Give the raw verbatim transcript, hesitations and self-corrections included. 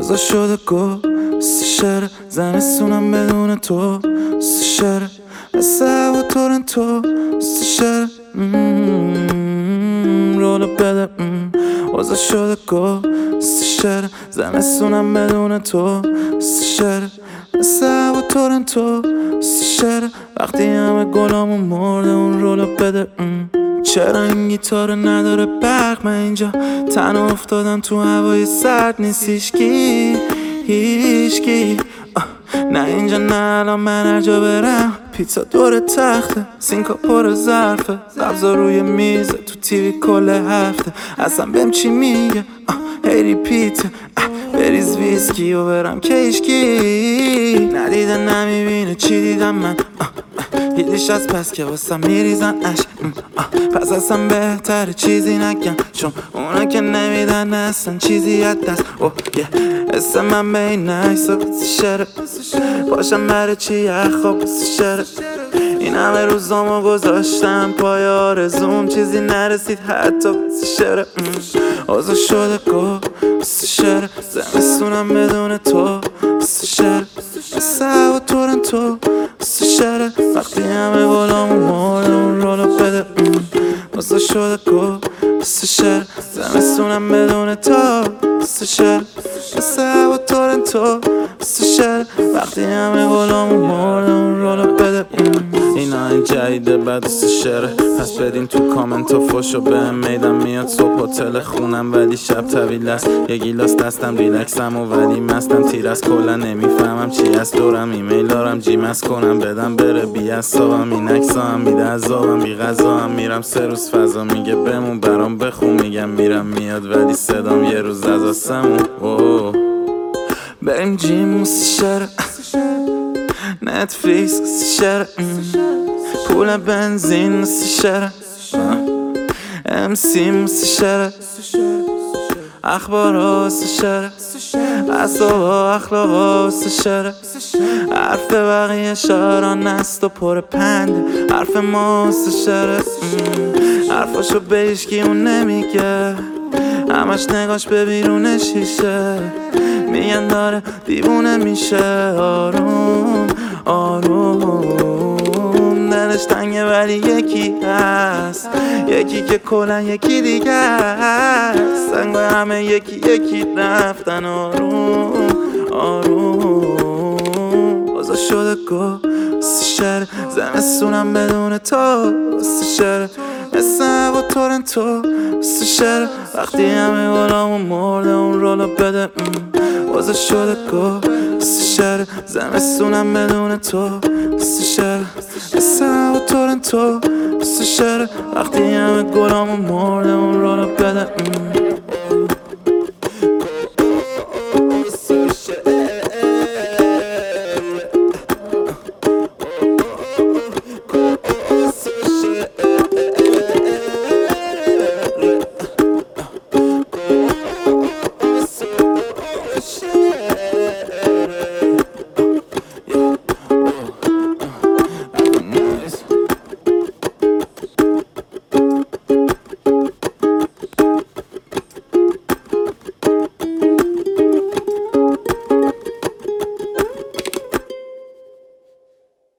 اوضاع شده گست شهر، زمستونم بدون تو ست شهر، مثل هوا تورنتو ست شهر. رولو بده اوضاع شده گست شهر، زمستونم بدون تو ست شهر، مثل هوا تورنتو ست شهر. وقتی همه گلامون مرده اون رولو بده. چرا این گیتار نداره برق؟ من اینجا تنها افتادم تو هوای سرد، نیست هیشکی هیشکی. نه اینجا نه الان من هر جا برم پیتزا دور تخته، سینکا پر ظرفه، سبزا روی میزه، تو تیوی کل هفته. اصلا بهم چی میگه؟ هی ریپیته، بریز ویسکی و برم کشکی. ندیده نمیبینه چی دیدم من، هیلیش از پس که واسم میریزن عشق. پس اصلا بهتره چیزی نگم، چون اونا که نمیدن اصلا چیزی از دست. اوه یه اسم من به این عکسا واسه شهره، باشم برای چی یخواب واسه شهره. این همه روزامو گذاشتم پای آرزوم، چیزی نرسید حتی واسه شهره. اوضاع شده گست شهر، زمستونم بدون تو واسه شهر، مثل هوا تورنتو واسه شهر. وقتی همه گلامون مرده اون رولو بده. اوضاع شده گست شهر، زمستونم بدون تو واسه شهر، مثل هوا تورنتو واسه شهر. وقتی همه گلامون مرده اون رولو بده. اینا این جدیده بعد دوست شهره، پس بدین تو کامنت و فوشو بهم. میدم میاد صبح هتل خونم ولی شب طویل است، یه گیلاس دستم ریلکسم و ولی مستم تیر است. کلا نمیفهمم چی از دورم، ایمیل دارم جیم از کنم بدم بره بی اصابم. این عکسا هم میده عذابم، بی غذا هم میرم سه روز فضا میگه بمون برام بخون، میگم میرم میاد ولی صدام یه روز از آسمون. اوه بریم جیم واسه شهر، نتفلیکس واسه شهر، پول بنزین واسه شهر، ام سی واسه شهر، اخبارا واسه شهر، اصابا اخلاقا واسه شهر. حرف بقیه شعران است و پر پنده، حرف ما واسه شهر. حرفاشو به هیچکی اون نمیگه، همش نگاش به بیرون شیشه، میگن داره دیوونه میشه. آروم آروم دلش تنگه ولی یکی هست، یکی که کلن یکی دیگه هست. سنگای همه یکی یکی رفتن. آروم آروم اوضاع شده گست شهر، زمستونم بدون تو واسه شهر، مثل هوا تورنتو واسه شهر. وقتی همه گلامون مرده اون رولو بده. اوضاع شده گست شهر، زمستونم بدون تو واسه شهر، مثل هوا تورنتو واسه شهر. وقتی همه گلامون مرده اون رولو بده.